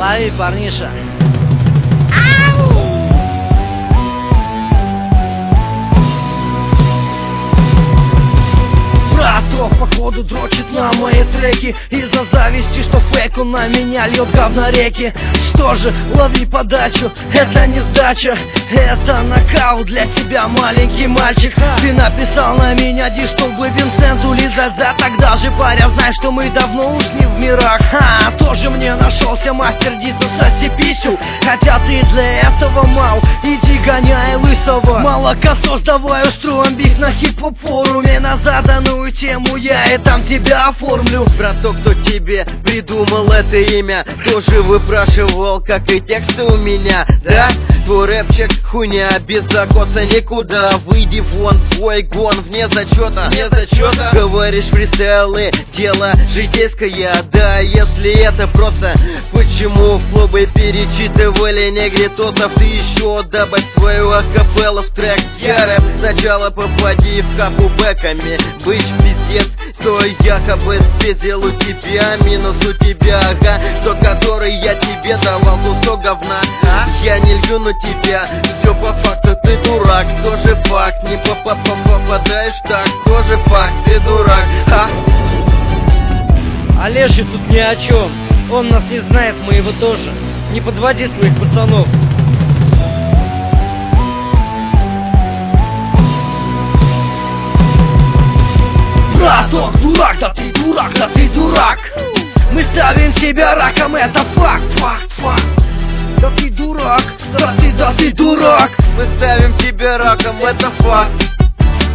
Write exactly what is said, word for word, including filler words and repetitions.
Лови, парниша. Братов, походу, дрочит на мои треки из-за зависти, что фейку на меня льет говно реки. Что же, лови подачу, это не сдача, это нокаут для тебя, маленький мальчик. Ты написал на меня ди, чтобы Винсенту лизать за. Тогда же, паря, знай, что мы давно уж не в мирах. Ха, тоже мне нашелся мастер диса, соси писю. Хотя ты для этого мал, иди гоняй лысого. Молокосос, давай устроим биф на хип-хоп форуме. На заданную тему я и там тебя оформлю. Браток, кто тебе придумал это имя, тоже выпрашивал, как и тексты у меня, да? Твой рэпчик хуйня, без закоса никуда. Выйди вон, твой гон вне зачета, вне зачета. Говоришь фристайлы, дело житейское, да? Если это просто, почему в клубы перечитывали негритосов? Ты еще добавь свою акапеллу в трек. Я рэп, сначала попади в капу бэками. Быть пиздец, что якобы спиздил у тебя, минус у тебя, ага. Тот, который я тебе давал кусок говна. Я не лью на тебя, все по факту, ты дурак. Тоже факт, не попадаешь так, тоже факт, ты дурак, а? Олежи тут ни о чем, он нас не знает, мы его тоже. Не подводи своих пацанов. Браток, дурак, да ты дурак, да ты дурак. Мы ставим тебя раком, это факт, факт, факт. Да ты дурак, да ты, да ты дурак. Мы ставим тебя раком, это факт.